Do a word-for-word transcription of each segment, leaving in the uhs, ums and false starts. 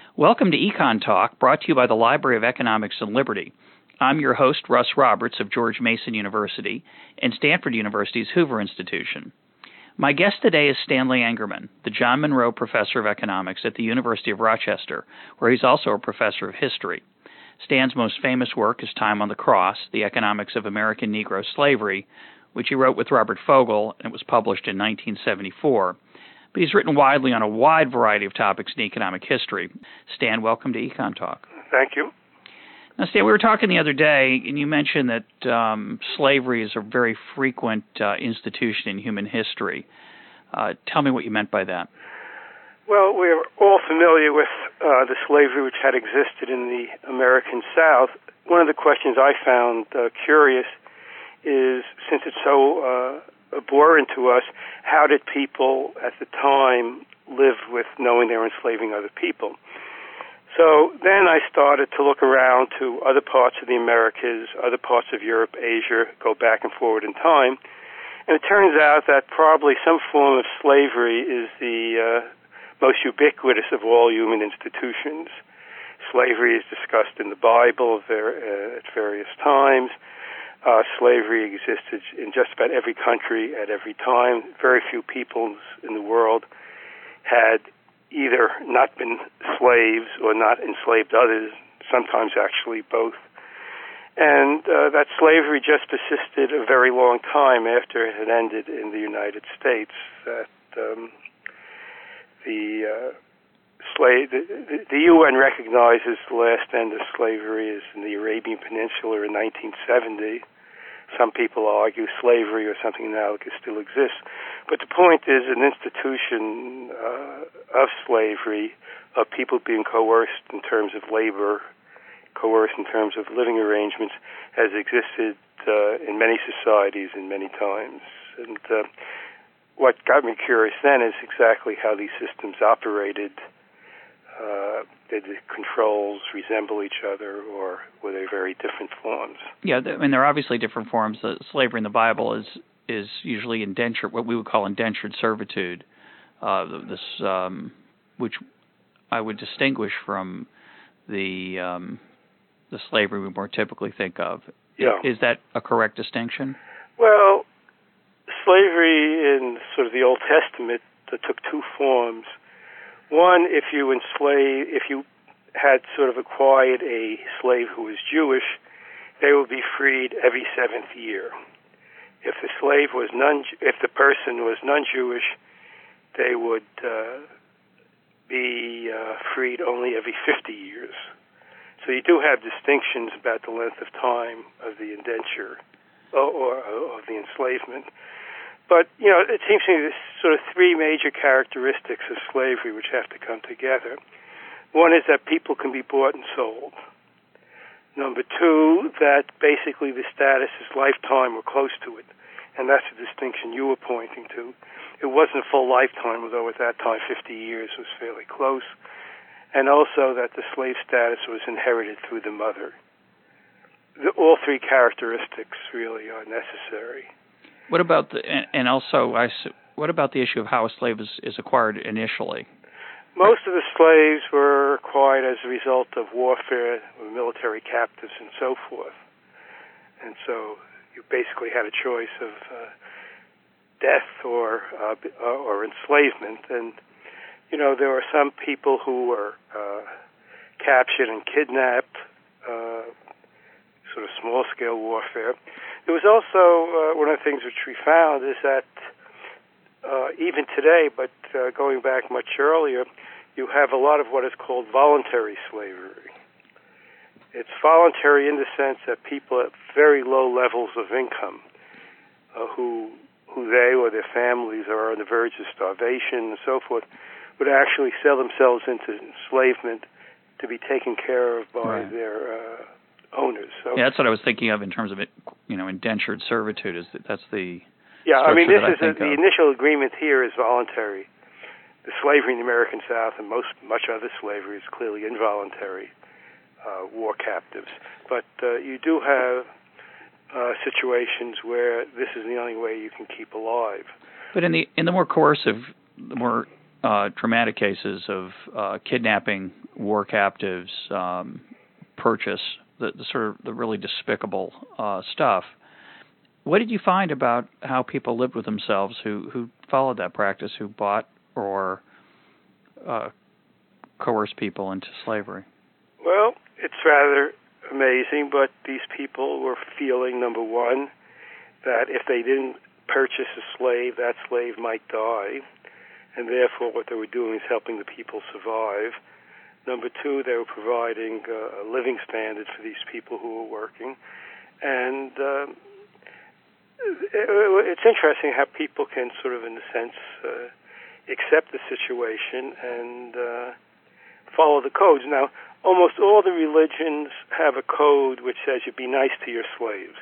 Welcome to Econ Talk, brought to you by the Library of Economics and Liberty. I'm your host, Russ Roberts of George Mason University and Stanford University's Hoover Institution. My guest today is Stanley Engerman, the John Monroe Professor of Economics at the University of Rochester, where he's also a professor of history. Stan's most famous work is Time on the Cross, The Economics of American Negro Slavery, which he wrote with Robert Fogel, and it was published in nineteen seventy-four. But he's written widely on a wide variety of topics in economic history. Stan, welcome to Econ Talk. Thank you. Now, Stan, we were talking the other day, and you mentioned that um, slavery is a very frequent uh, institution in human history. Uh, tell me what you meant by that. Well, we're all familiar with uh, the slavery which had existed in the American South. One of the questions I found uh, curious is, since it's so uh, abhorrent to us, how did people at the time live with knowing they were enslaving other people? So then I started to look around to other parts of the Americas, other parts of Europe, Asia, go back and forward in time, and it turns out that probably some form of slavery is the uh, most ubiquitous of all human institutions. Slavery is discussed in the Bible there, uh, at various times. Uh, slavery existed in just about every country at every time. Very few peoples in the world had either not been slaves or not enslaved others, sometimes actually both. And uh, that slavery just persisted a very long time after it had ended in the United States. That um, the uh, slave, the, the U N recognizes the last end of slavery is in the Arabian Peninsula in nineteen seventy. Some people argue slavery or something analogous still exists. But the point is, an institution uh, of slavery, of people being coerced in terms of labor, coerced in terms of living arrangements, has existed uh, in many societies and many times. And uh, what got me curious then is exactly how these systems operated. Uh, did the controls resemble each other, or were they very different forms? Yeah, I mean, there are obviously different forms. The slavery in the Bible is is usually indentured, what we would call indentured servitude, uh, this um, which I would distinguish from the um, the slavery we more typically think of. Yeah. Is that a correct distinction? Well, slavery in sort of the Old Testament that took two forms. One, if you enslave, if you had sort of acquired a slave who was Jewish, they would be freed every seventh year. If the slave was non, if the person was non-Jewish, they would uh, be uh, freed only every fifty years. So you do have distinctions about the length of time of the indenture or, or, or of the enslavement. But, you know, it seems to me there's sort of three major characteristics of slavery which have to come together. One is that people can be bought and sold. Number two, that basically the status is lifetime or close to it. And that's the distinction you were pointing to. It wasn't a full lifetime, although at that time fifty years was fairly close. And also that the slave status was inherited through the mother. The, all three characteristics really are necessary. What about the, and also, I, what about the issue of how a slave is, is acquired initially? Most of the slaves were acquired as a result of warfare, military captives, and so forth. And so you basically had a choice of uh, death or uh, or enslavement. And, you know, there were some people who were uh, captured and kidnapped, uh, sort of small-scale warfare. There was also, uh, one of the things which we found is that uh, even today, but uh, going back much earlier, you have a lot of what is called voluntary slavery. It's voluntary in the sense that people at very low levels of income, uh, who who they or their families are on the verge of starvation and so forth, would actually sell themselves into enslavement to be taken care of by right. their uh, owners. So, yeah, that's what I was thinking of in terms of it, you know, indentured servitude. Is that that's the yeah? I mean, this is I a, the initial agreement here is voluntary. The slavery in the American South and most much other slavery is clearly involuntary, uh, war captives. But uh, you do have uh, situations where this is the only way you can keep alive. But in the in the more coercive, the more uh, traumatic cases of uh, kidnapping war captives um, purchase, the, the sort of the really despicable uh, stuff. What did you find about how people lived with themselves who, who followed that practice, who bought or uh, coerced people into slavery? Well, it's rather amazing, but these people were feeling, number one, that if they didn't purchase a slave, that slave might die, and therefore what they were doing is helping the people survive. Number two, they were providing uh, a living standard for these people who were working. And uh, it, it's interesting how people can sort of, in a sense, uh, accept the situation and uh, follow the codes. Now, almost all the religions have a code which says you be nice to your slaves.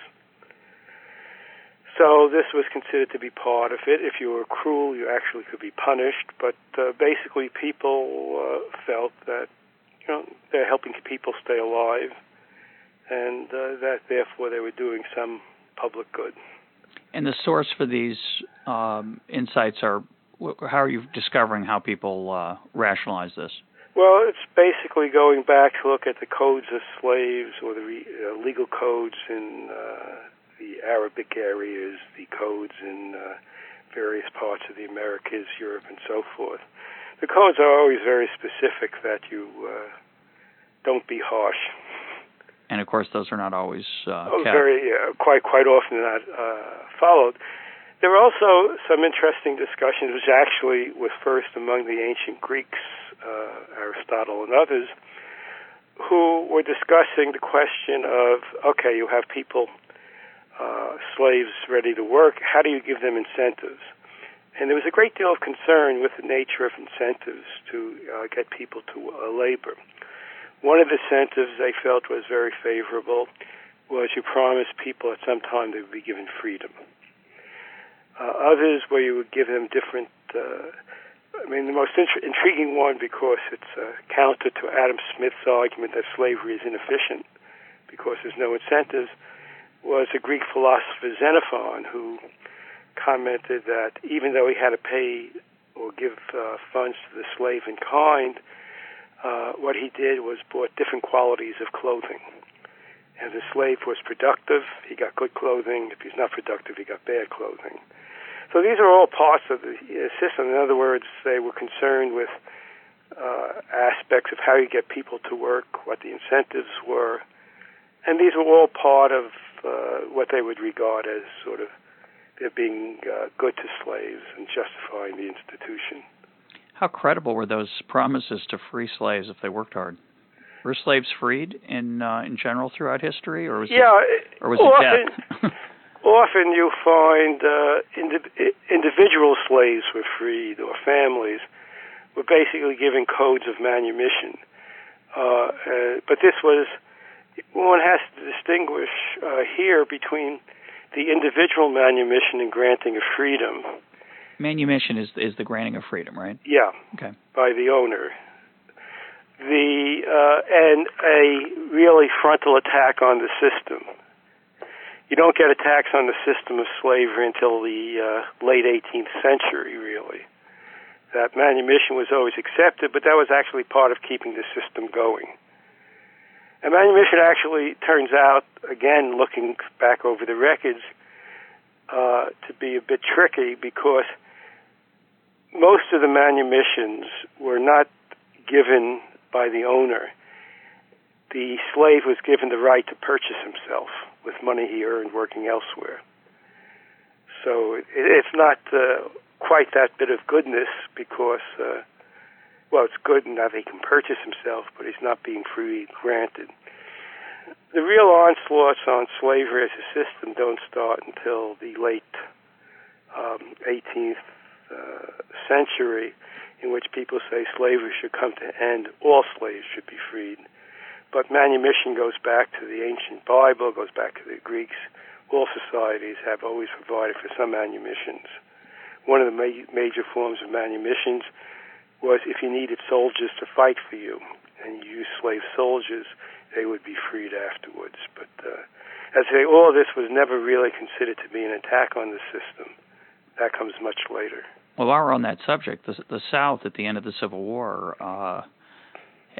So this was considered to be part of it. If you were cruel, you actually could be punished. But uh, basically, people uh, felt that, you know, they're helping people stay alive, and uh, that therefore they were doing some public good. And the source for these um, insights are, how are you discovering how people uh, rationalize this? Well, it's basically going back to look at the codes of slaves or the re, uh, legal codes in uh, the Arabic areas, the codes in uh, various parts of the Americas, Europe, and so forth. The codes are always very specific that you uh, don't be harsh. And, of course, those are not always uh, oh, kept. Very, uh, quite, quite often not uh, followed. There were also some interesting discussions, which actually was first among the ancient Greeks, uh, Aristotle and others, who were discussing the question of, okay, you have people, uh, slaves ready to work, how do you give them incentives? And there was a great deal of concern with the nature of incentives to uh, get people to uh, labor. One of the incentives they felt was very favorable was you promised people at some time they would be given freedom. Uh, others where you would give them different, uh, I mean, the most int- intriguing one, because it's a counter to Adam Smith's argument that slavery is inefficient because there's no incentives, was a Greek philosopher, Xenophon, who commented that even though he had to pay or give uh, funds to the slave in kind, uh, what he did was bought different qualities of clothing. As the slave was productive, he got good clothing. If he's not productive, he got bad clothing. So these are all parts of the system. In other words, they were concerned with uh, aspects of how you get people to work, what the incentives were, and these were all part of uh, what they would regard as sort of their being uh, good to slaves and justifying the institution. How credible were those promises to free slaves if they worked hard? Were slaves freed in uh, in general throughout history, or was yeah, it, or was often, it death? Often you find uh, indi- individual slaves were freed, or families were basically given codes of manumission. Uh, uh, but this was, one has to distinguish uh, here between the individual manumission and granting of freedom. Manumission is is the granting of freedom, right? Yeah. Okay. By the owner. The uh, and a really frontal attack on the system. You don't get attacks on the system of slavery until the uh, late eighteenth century, really. That manumission was always accepted, but that was actually part of keeping the system going. And manumission actually turns out, again, looking back over the records, uh, to be a bit tricky, because most of the manumissions were not given by the owner. The slave was given the right to purchase himself with money he earned working elsewhere. So it, it's not uh, quite that bit of goodness, because, uh, well, it's good in that he can purchase himself, but he's not being freely granted. The real onslaughts on slavery as a system don't start until the late um, eighteenth uh, century, in which people say slavery should come to an end, all slaves should be freed. But manumission goes back to the ancient Bible, goes back to the Greeks. All societies have always provided for some manumissions. One of the ma- major forms of manumissions was if you needed soldiers to fight for you, and you used slave soldiers, they would be freed afterwards. But uh, as I say, all of this was never really considered to be an attack on the system. That comes much later. Well, while we're on that subject, the, the South at the end of the Civil War uh,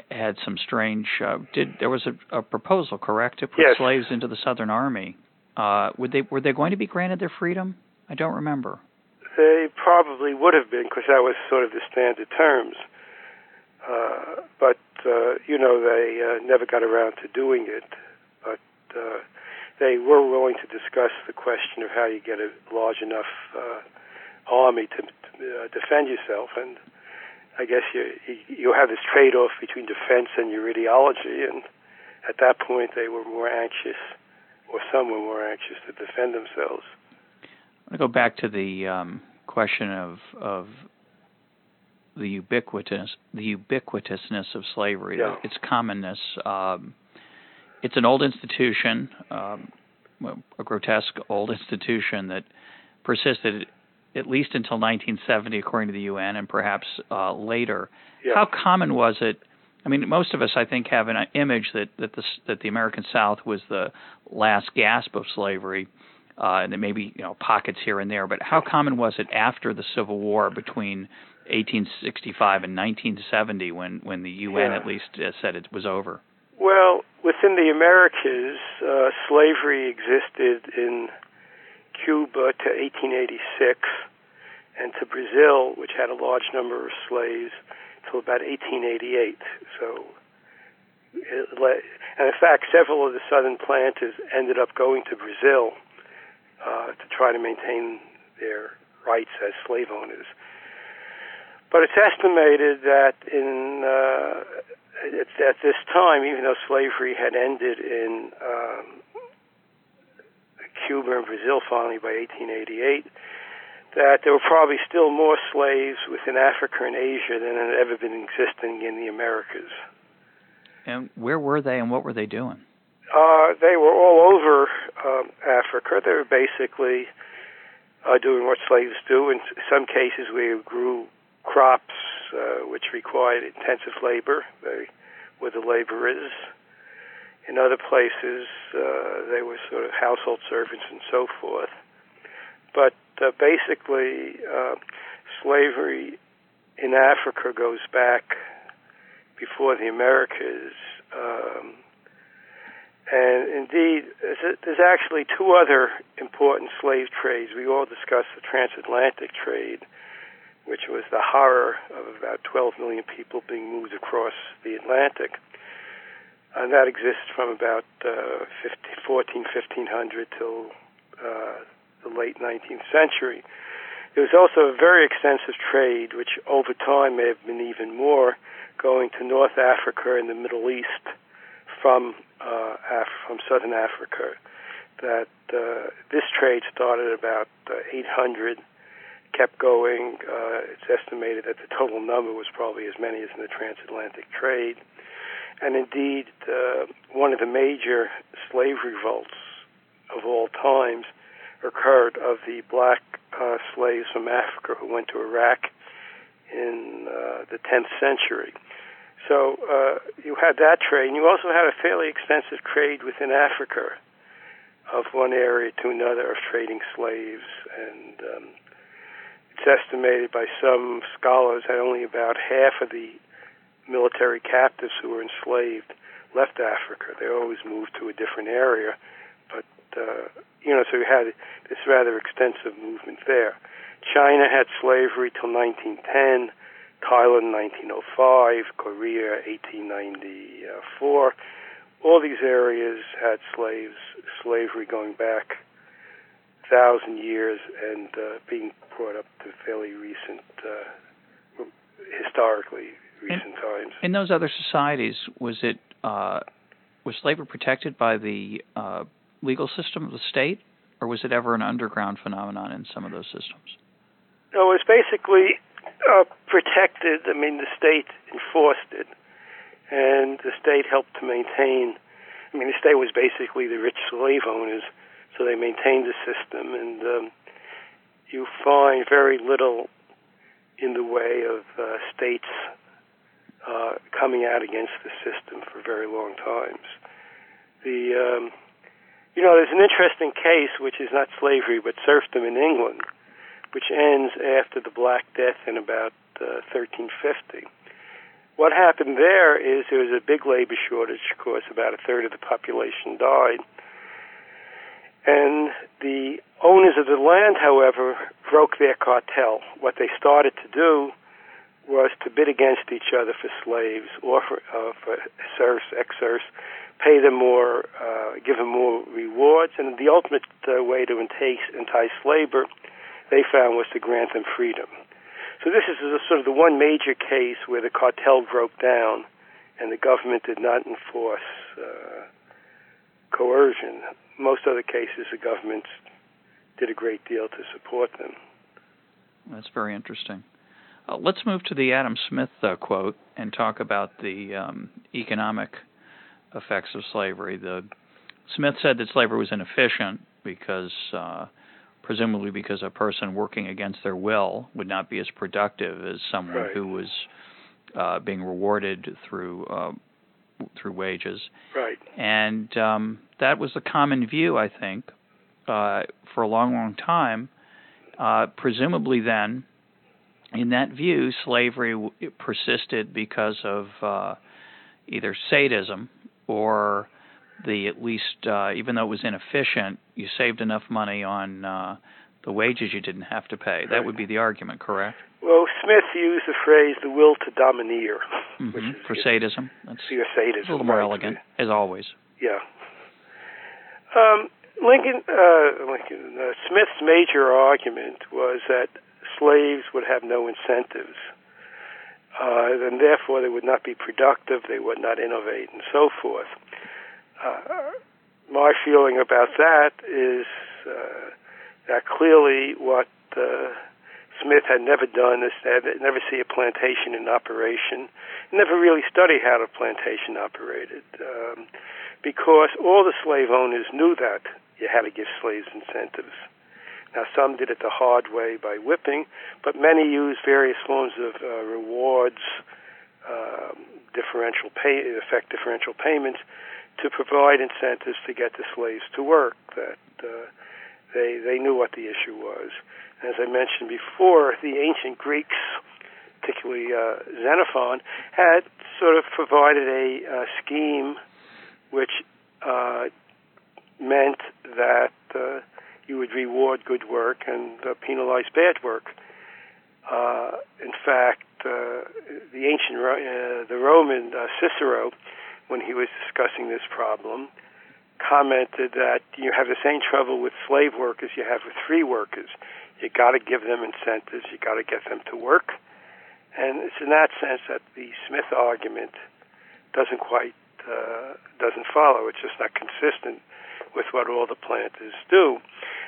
had some strange. Uh, did there was a, a proposal, correct, to put yes. slaves into the Southern Army? Uh, would they were they going to be granted their freedom? I don't remember. They probably would have been, because that was sort of the standard terms. Uh, but uh, you know, they uh, never got around to doing it. But uh, they were willing to discuss the question of how you get a large enough uh, army to, to uh, defend yourself, and I guess you you have this trade-off between defense and your ideology, and at that point they were more anxious, or some were more anxious to defend themselves. I want to go back to the um, question of of the ubiquitous the ubiquitousness of slavery, yeah. its commonness. Um, it's an old institution, um, a grotesque old institution that persisted at least until nineteen seventy, according to the U N, and perhaps uh, later. Yeah. How common was it? I mean, most of us, I think, have an image that that the that the American South was the last gasp of slavery, uh, and there may be, you know, pockets here and there. But how common was it after the Civil War between eighteen sixty-five and nineteen seventy, when when the U N yeah. at least uh, said it was over? Well, within the Americas, uh, slavery existed in Cuba to eighteen eighty-six, and to Brazil, which had a large number of slaves, till about eighteen eighty-eight. So, it le- and in fact, several of the southern planters ended up going to Brazil uh, to try to maintain their rights as slave owners. But it's estimated that in uh, at this time, even though slavery had ended in um, Cuba and Brazil finally by eighteen eighty-eight, that there were probably still more slaves within Africa and Asia than had ever been existing in the Americas. And where were they, and what were they doing? Uh, they were all over um, Africa. They were basically uh, doing what slaves do. In some cases, we grew crops uh, which required intensive labor. They were the laborers. In other places, uh, they were sort of household servants and so forth. But uh, basically, uh, slavery in Africa goes back before the Americas. Um, and indeed, there's actually two other important slave trades. We all discussed the transatlantic trade, which was the horror of about twelve million people being moved across the Atlantic. And that exists from about uh, fourteen, fifteen hundred till uh, the late nineteenth century. There was also a very extensive trade, which over time may have been even more, going to North Africa and the Middle East from uh, Af- from Southern Africa. That uh, this trade started about uh, eight hundred, kept going. Uh, it's estimated that the total number was probably as many as in the transatlantic trade. And indeed, uh, one of the major slave revolts of all times occurred of the black uh, slaves from Africa who went to Iraq in uh, the tenth century. So uh, you had that trade, and you also had a fairly extensive trade within Africa of one area to another of trading slaves. And um, it's estimated by some scholars that only about half of the military captives who were enslaved left Africa. They always moved to a different area, but uh, you know, so we had this rather extensive movement there. China had slavery till nineteen ten, Thailand nineteen oh five, Korea eighteen ninety-four. All these areas had slaves, slavery going back a thousand years and uh, being brought up to fairly recent, uh, historically recent in, times. In those other societies, was it uh, was slavery protected by the uh, legal system of the state, or was it ever an underground phenomenon in some of those systems? No, it was basically uh, protected. I mean, the state enforced it, and the state helped to maintain. I mean, the state was basically the rich slave owners, so they maintained the system, and um, you find very little in the way of uh, states Uh, coming out against the system for very long times. The um, you know, there's an interesting case, which is not slavery but serfdom in England, which ends after the Black Death in about uh, thirteen fifty. what happened there is there was a big labor shortage. Of course, about a third of the population died. And the owners of the land, however, broke their cartel. What they started to do was to bid against each other for slaves, offer uh, for serfs, ex-serfs, pay them more, uh, give them more rewards, and the ultimate uh, way to entice, entice labor, they found, was to grant them freedom. So this is a, sort of the one major case where the cartel broke down and the government did not enforce uh, coercion. Most other cases, the government did a great deal to support them. That's very interesting. Uh, let's move to the Adam Smith uh, quote and talk about the um, economic effects of slavery. The Smith said that slavery was inefficient because, uh, presumably because a person working against their will would not be as productive as someone right. who was uh, being rewarded through uh, through wages. Right. And um, that was the common view, I think, uh, for a long, long time. Uh, presumably then, in that view, slavery w- persisted because of uh, either sadism or the at least, uh, even though it was inefficient, you saved enough money on uh, the wages you didn't have to pay. That would be the argument, correct? Well, Smith used the phrase "the will to domineer," mm-hmm. which is for sadism. That's your sadism, a little more right. elegant, as always. Yeah. Um, Lincoln, uh, Lincoln uh, Smith's major argument was that slaves would have no incentives, uh, and therefore they would not be productive, they would not innovate, and so forth. Uh, my feeling about that is uh, that clearly what uh, Smith had never done is that never see a plantation in operation, never really study how the plantation operated, um, because all the slave owners knew that you had to give slaves incentives. Now, some did it the hard way by whipping, but many used various forms of uh, rewards, um, differential pay, effect differential payments, to provide incentives to get the slaves to work. That uh, they they knew what the issue was. As I mentioned before, the ancient Greeks, particularly uh, Xenophon, had sort of provided a uh, scheme which uh, meant that uh, you would reward good work and uh, penalize bad work. Uh, in fact, uh, the ancient uh, the Roman uh, Cicero, when he was discussing this problem, commented that you have the same trouble with slave workers you have with free workers. You got to give them incentives. You got to get them to work, and it's in that sense that the Smith argument doesn't quite uh, doesn't follow. It's just not consistent with what all the planters do.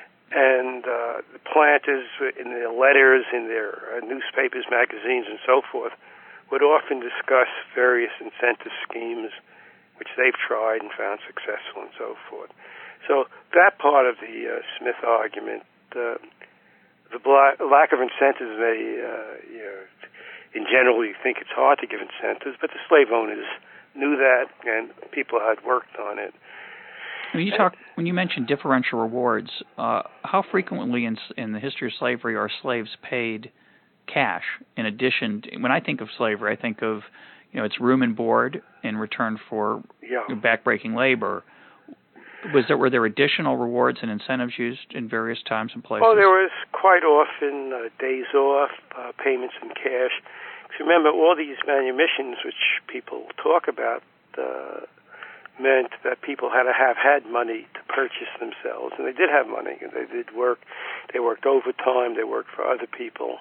And uh, the planters, in their letters, in their uh, newspapers, magazines, and so forth, would often discuss various incentive schemes which they've tried and found successful, and so forth. So that part of the uh, Smith argument. Uh, The black, lack of incentives may, uh, you know, in general, you think it's hard to give incentives, but the slave owners knew that, and people had worked on it. When you talk, when you mention differential rewards, uh, how frequently in in the history of slavery are slaves paid cash? In addition, to, when I think of slavery, I think of, you know, it's room and board in return for yeah. backbreaking labor. Was there were there additional rewards and incentives used in various times and places? Well, there was quite often uh, days off, uh, payments in cash. Because remember, all these manumissions, which people talk about, uh, meant that people had to have had money to purchase themselves, and they did have money. They did work. They worked overtime. They worked for other people.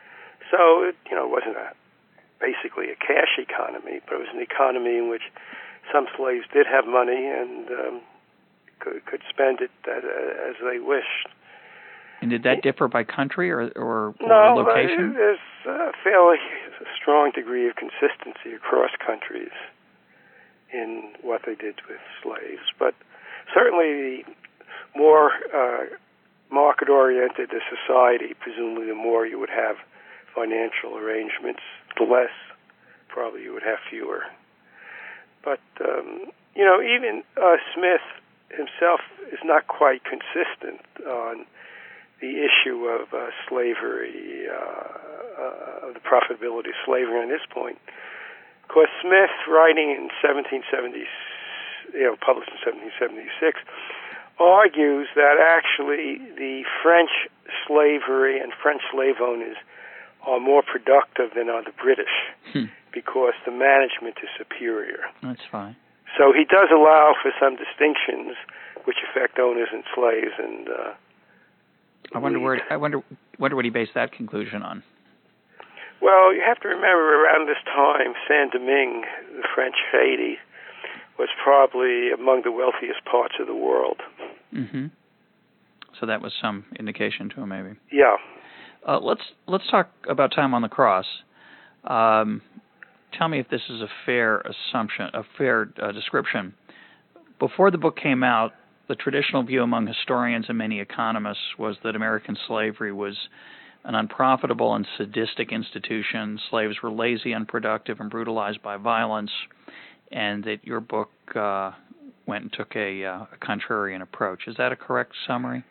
So it, you know, it wasn't a, basically a cash economy, but it was an economy in which some slaves did have money and um, Could, could spend it as, as they wished. And did that differ by country or, or, or no, location? No, there's a fairly a strong degree of consistency across countries in what they did with slaves. But certainly the more uh, market-oriented the society, presumably the more you would have financial arrangements, the less probably you would have fewer. But, um, you know, even uh, Smith himself is not quite consistent on the issue of uh, slavery, uh, uh, the profitability of slavery on this point. Of course, Smith, writing in seventeen seventy, you know, published in seventeen seventy-six, argues that actually the French slavery and French slave owners are more productive than are the British hmm. because the management is superior. That's fine. So he does allow for some distinctions which affect owners and slaves, and uh, I wonder where I wonder wonder what he based that conclusion on. Well, you have to remember around this time, Saint-Domingue, the French Haiti, was probably among the wealthiest parts of the world. Mm-hmm. So that was some indication to him, maybe. Yeah. Uh, let's let's talk about Time on the Cross. Um, tell me if this is a fair assumption, a fair uh, description. Before the book came out, the traditional view among historians and many economists was that American slavery was an unprofitable and sadistic institution. Slaves were lazy, unproductive, and brutalized by violence, and that your book uh, went and took a, uh, a contrarian approach. Is that a correct summary?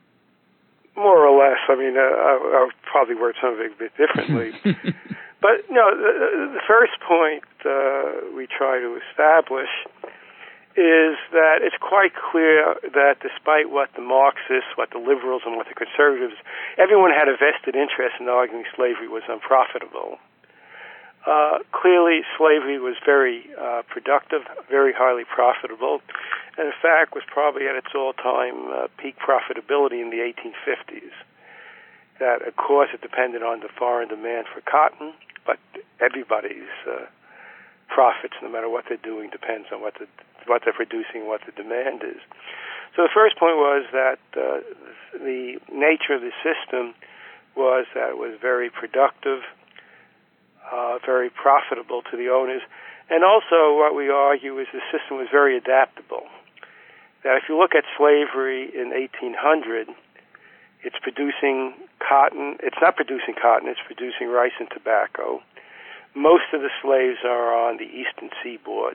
More or less. I mean, uh, I, I would probably word something a bit differently. But, you know, the, the first point uh, we try to establish is that it's quite clear that despite what the Marxists, what the liberals, and what the conservatives, everyone had a vested interest in arguing slavery was unprofitable. Uh, clearly, slavery was very uh, productive, very highly profitable, and in fact was probably at its all-time uh, peak profitability in the eighteen fifties. That, of course, it depended on the foreign demand for cotton, but everybody's uh, profits, no matter what they're doing, depends on what the what they're producing, what the demand is. So the first point was that uh, the nature of the system was that it was very productive, uh, very profitable to the owners, and also what we argue is the system was very adaptable. That if you look at slavery in eighteen hundred, it's producing cotton, it's not producing cotton, it's producing rice and tobacco. Most of the slaves are on the eastern seaboard.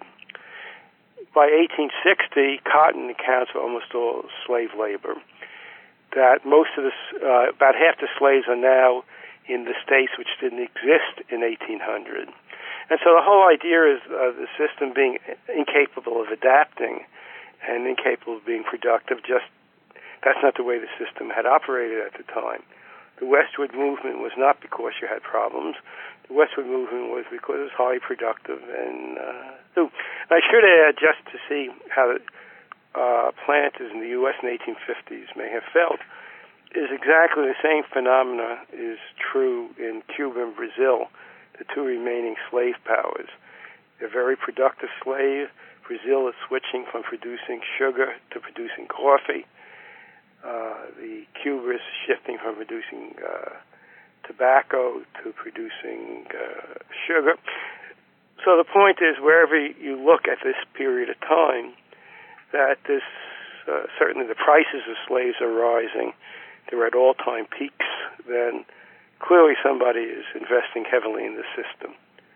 By eighteen sixty, cotton accounts for almost all slave labor. That most of the, uh, about half the slaves are now in the states which didn't exist in eighteen hundred. And so the whole idea is uh, the system being incapable of adapting and incapable of being productive. Just that's not the way the system had operated at the time. The westward movement was not because you had problems. The westward movement was because it was highly productive. And uh, so I should add, just to see how uh, planters in the U S in the eighteen fifties may have felt, is exactly the same phenomena is true in Cuba and Brazil, the two remaining slave powers. They're very productive slaves. Brazil is switching from producing sugar to producing coffee. Uh, the Cuba is shifting from producing uh, tobacco to producing uh, sugar. So the point is, wherever you look at this period of time, that this uh, certainly the prices of slaves are rising. They're at all-time peaks. Then clearly somebody is investing heavily in the system.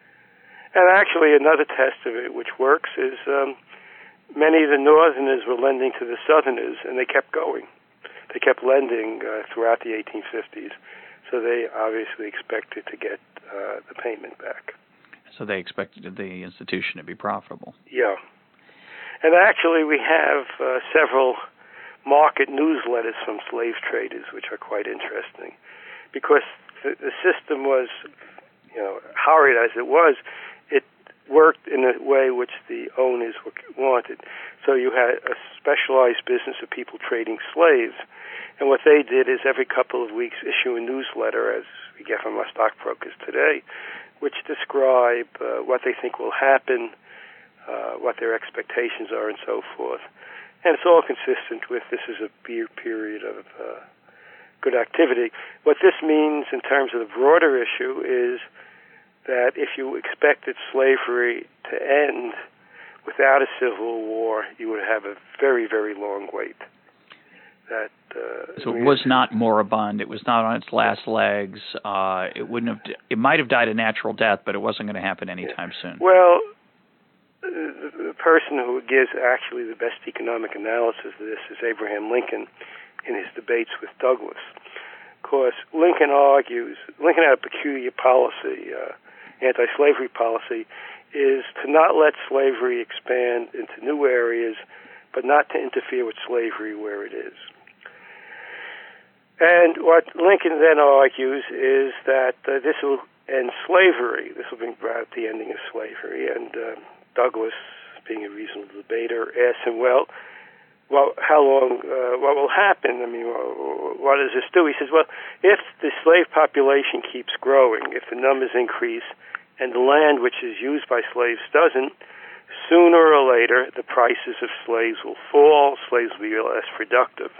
And actually, another test of it, which works, is um, many of the Northerners were lending to the Southerners, and they kept going. They kept lending uh, throughout the eighteen fifties, so they obviously expected to get uh, the payment back. So they expected the institution to be profitable. Yeah. And actually, we have uh, several market newsletters from slave traders, which are quite interesting, because the, the system was, you know, horrid as it was, it worked in a way which the owners wanted. So you had a specialized business of people trading slaves, and what they did is every couple of weeks issue a newsletter, as we get from our stockbrokers today, which describe uh, what they think will happen, uh, what their expectations are, and so forth. And it's all consistent with this is a period of uh, good activity. What this means in terms of the broader issue is that if you expected slavery to end without a civil war, you would have a very, very long wait. That uh, so it was not moribund. It was not on its last legs. Uh, it wouldn't have. It might have died a natural death, but it wasn't going to happen anytime soon. Well, the, the person who gives actually the best economic analysis of this is Abraham Lincoln in his debates with Douglas. Of course, Lincoln argues Lincoln had a peculiar policy, uh, anti-slavery policy, is to not let slavery expand into new areas, but not to interfere with slavery where it is. And what Lincoln then argues is that uh, this will end slavery. This will bring about the ending of slavery. And uh, Douglas, being a reasonable debater, asks him, well, well, how long, uh, what will happen? I mean, what does this do? He says, well, if the slave population keeps growing, if the numbers increase, and the land which is used by slaves doesn't, sooner or later the prices of slaves will fall, slaves will be less productive.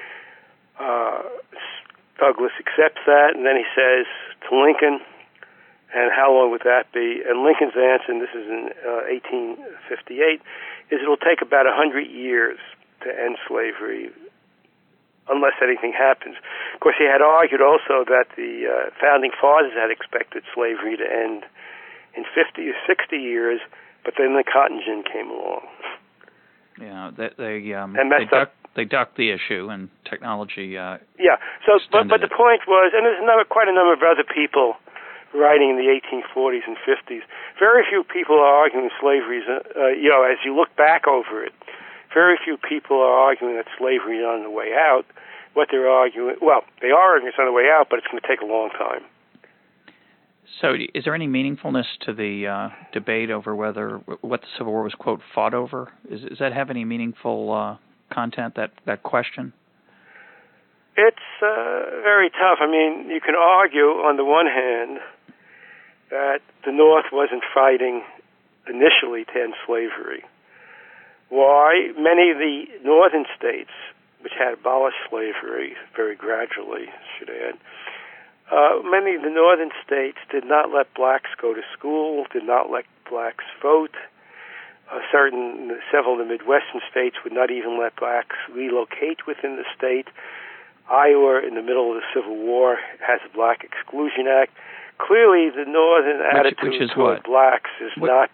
Uh, Douglas accepts that, and then he says to Lincoln, and how long would that be? And Lincoln's answer, and this is in uh, eighteen fifty-eight, is it will take about one hundred years to end slavery, unless anything happens. Of course, he had argued also that the uh, founding fathers had expected slavery to end in fifty or sixty years, but then the cotton gin came along. Yeah, they they, um, and they ducked they ducked the issue, and technology. Uh, yeah. So, but but it. the point was, and there's another, quite a number of other people writing in the eighteen forties and fifties. Very few people are arguing slavery is, uh, you know, as you look back over it, very few people are arguing that slavery is on the way out. What they're arguing, well, they are arguing it's on the way out, but it's going to take a long time. So is there any meaningfulness to the uh, debate over whether what the Civil War was, quote, fought over? Is, does that have any meaningful uh, content, that, that question? It's uh, very tough. I mean, you can argue, on the one hand, that the North wasn't fighting initially to end slavery. Why? Many of the northern states, which had abolished slavery very gradually, should add, Uh, many of the northern states did not let blacks go to school, did not let blacks vote. Uh, certain, several of the Midwestern states would not even let blacks relocate within the state. Iowa, in the middle of the Civil War, has a Black Exclusion Act. Clearly, the northern which, attitude which is toward what? blacks is what? not.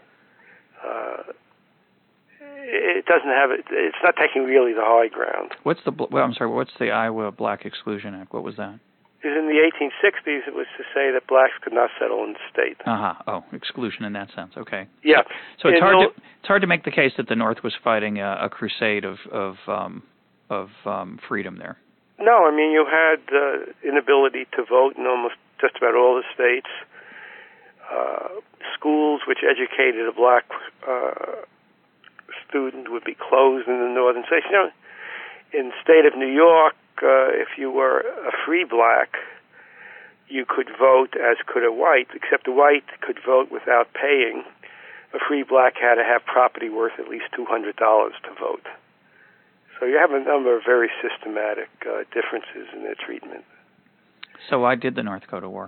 Uh, it doesn't have. It, it's not taking really the high ground. What's the? Well, I'm sorry. What's the Iowa Black Exclusion Act? What was that? Because in the eighteen sixties, it was to say that blacks could not settle in the state. Uh-huh. Oh, exclusion in that sense. Okay. Yeah. So it's in hard no, to it's hard to make the case that the North was fighting a, a crusade of of um, of um, freedom there. No, I mean you had uh, inability to vote in almost just about all the states. Uh, schools which educated a black uh, student would be closed in the northern states. You know, in the state of New York, Uh, if you were a free black, you could vote as could a white, except a white could vote without paying. A free black had to have property worth at least two hundred dollars to vote. So you have a number of very systematic uh, differences in their treatment. So why did the North go to war?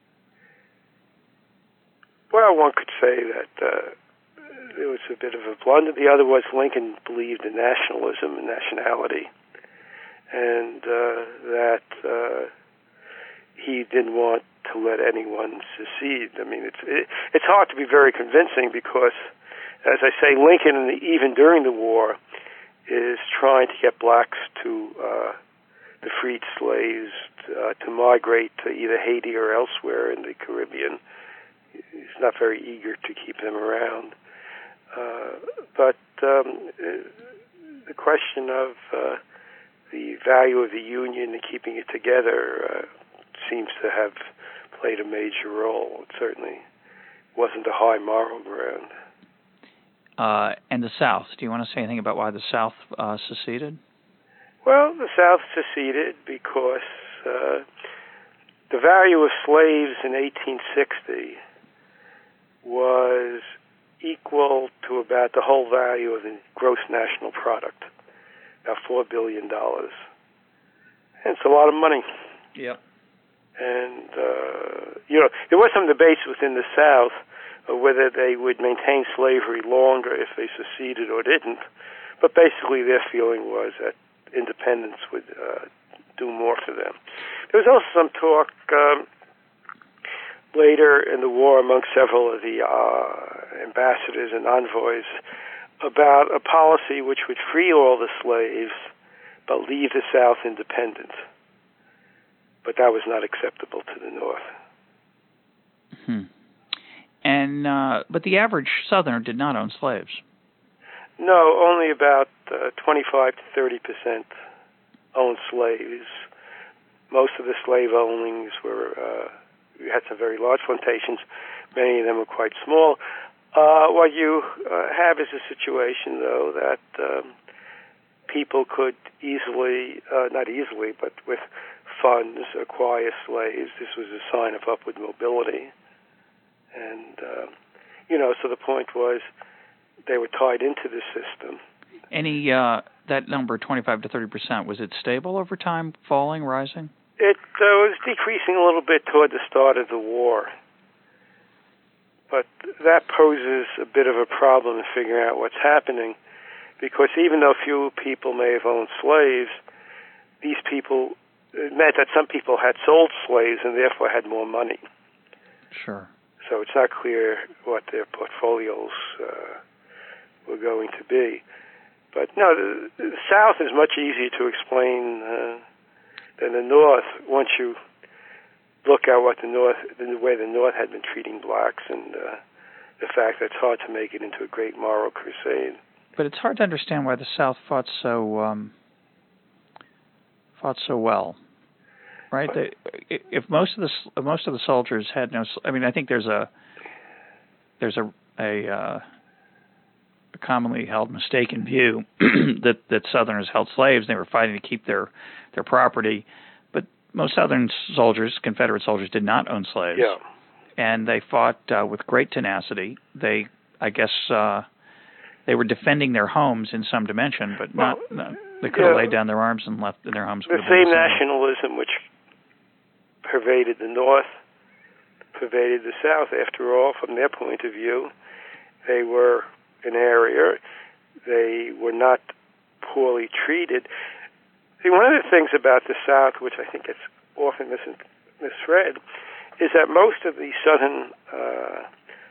Well, one could say that uh, it was a bit of a blunder. The other was Lincoln believed in nationalism and nationality, and uh, that uh, he didn't want to let anyone secede. I mean, it's it, it's hard to be very convincing because, as I say, Lincoln, even during the war, is trying to get blacks to uh, the freed slaves uh, to migrate to either Haiti or elsewhere in the Caribbean. He's not very eager to keep them around. Uh, but um, the question of uh, the value of the Union and keeping it together uh, seems to have played a major role. It certainly wasn't a high moral ground. Uh, and the South. Do you want to say anything about why the South uh, seceded? Well, the South seceded because uh, the value of slaves in eighteen sixty was equal to about the whole value of the gross national product, about four billion dollars. And it's a lot of money. Yep. And, uh, you know, there were some debates within the South of whether they would maintain slavery longer if they seceded or didn't. But basically their feeling was that independence would uh, do more for them. There was also some talk um, later in the war among several of the uh, ambassadors and envoys about a policy which would free all the slaves but leave the South independent. But that was not acceptable to the North. Hmm. And uh, but the average Southerner did not own slaves. No, only about uh, twenty-five to thirty percent owned slaves. Most of the slave ownings were, uh, we had some very large plantations. Many of them were quite small. Uh, what you uh, have is a situation, though, that um, people could easily, uh, not easily, but with funds, acquire slaves. This was a sign of upward mobility. And, uh, you know, so the point was they were tied into the system. Any, uh, that number, twenty-five to thirty percent, was it stable over time, falling, rising? It uh, was decreasing a little bit toward the start of the war. But that poses a bit of a problem in figuring out what's happening, because even though few people may have owned slaves, these people, it meant that some people had sold slaves and therefore had more money. Sure. So it's not clear what their portfolios uh, were going to be. But no, the, the South is much easier to explain uh, than the North once you look at what the North, the way the North had been treating blacks, and uh, the fact that it's hard to make it into a great moral crusade. But it's hard to understand why the South fought so um, fought so well, right? They, if most of the most of the soldiers had no, I mean, I think there's a there's a a, uh, a commonly held mistaken view that that Southerners held slaves. And they were fighting to keep their their property. Most Southern soldiers, Confederate soldiers, did not own slaves. Yeah. And they fought uh, with great tenacity. They, I guess, uh, they were defending their homes in some dimension, but not. Well, no, they could have yeah. laid down their arms and left their homes. The same nationalism which pervaded the North pervaded the South. After all, from their point of view, they were an area. They were not poorly treated. See, one of the things about the South, which I think gets often mis- misread, is that most of the Southern uh,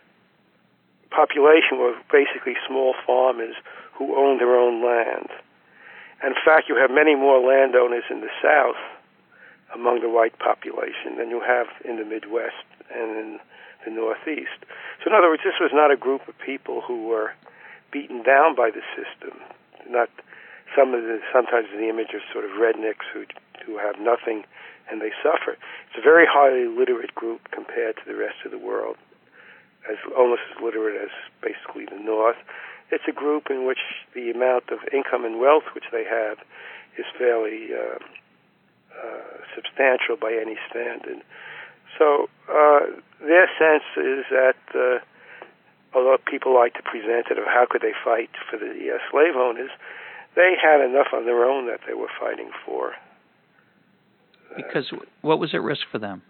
population were basically small farmers who owned their own land. In fact, you have many more landowners in the South among the white population than you have in the Midwest and in the Northeast. So in other words, this was not a group of people who were beaten down by the system, not Some of the sometimes the image of sort of rednecks who who have nothing and they suffer. It's a very highly literate group compared to the rest of the world, as almost as literate as basically the North. It's a group in which the amount of income and wealth which they have is fairly uh, uh, substantial by any standard. So uh, their sense is that, uh, although people like to present it of how could they fight for the uh, slave owners, they had enough on their own that they were fighting for. Because what was at risk for them?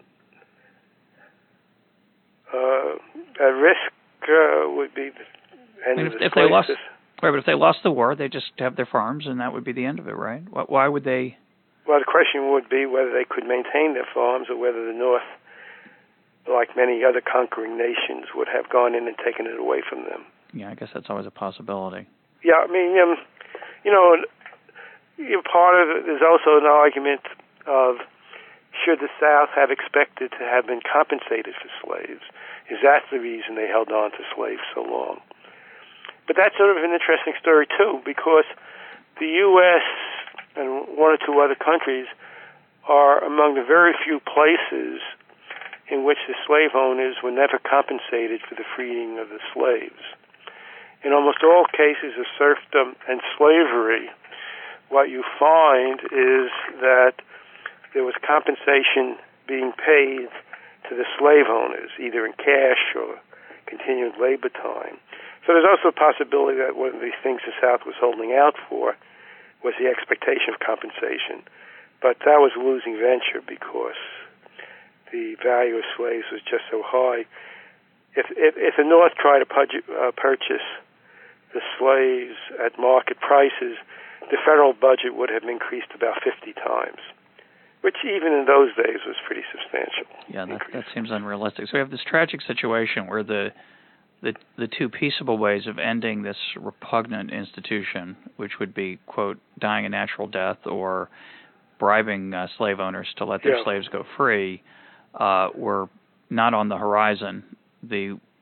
Uh, at risk uh, would be the end I mean, of if, the if they lost, system. right, but if they lost the war, they just have their farms, and that would be the end of it, right? Why would they? Well, the question would be whether they could maintain their farms, or whether the North, like many other conquering nations, would have gone in and taken it away from them. Yeah, I guess that's always a possibility. Yeah, I mean, um, you know, you know, part of it is also an argument of should the South have expected to have been compensated for slaves? Is that the reason they held on to slaves so long? But that's sort of an interesting story, too, because the U S and one or two other countries are among the very few places in which the slave owners were never compensated for the freeing of the slaves. In almost all cases of serfdom and slavery, what you find is that there was compensation being paid to the slave owners, either in cash or continued labor time. So there's also a possibility that one of these things the South was holding out for was the expectation of compensation. But that was a losing venture because the value of slaves was just so high. If, if, if the North tried to purge, uh, purchase the slaves at market prices, the federal budget would have increased about fifty times, which even in those days was pretty substantial. Yeah, that, that seems unrealistic. So we have this tragic situation where the, the the two peaceable ways of ending this repugnant institution, which would be, quote, dying a natural death or bribing uh, slave owners to let their yeah. slaves go free, uh, were not on the horizon. The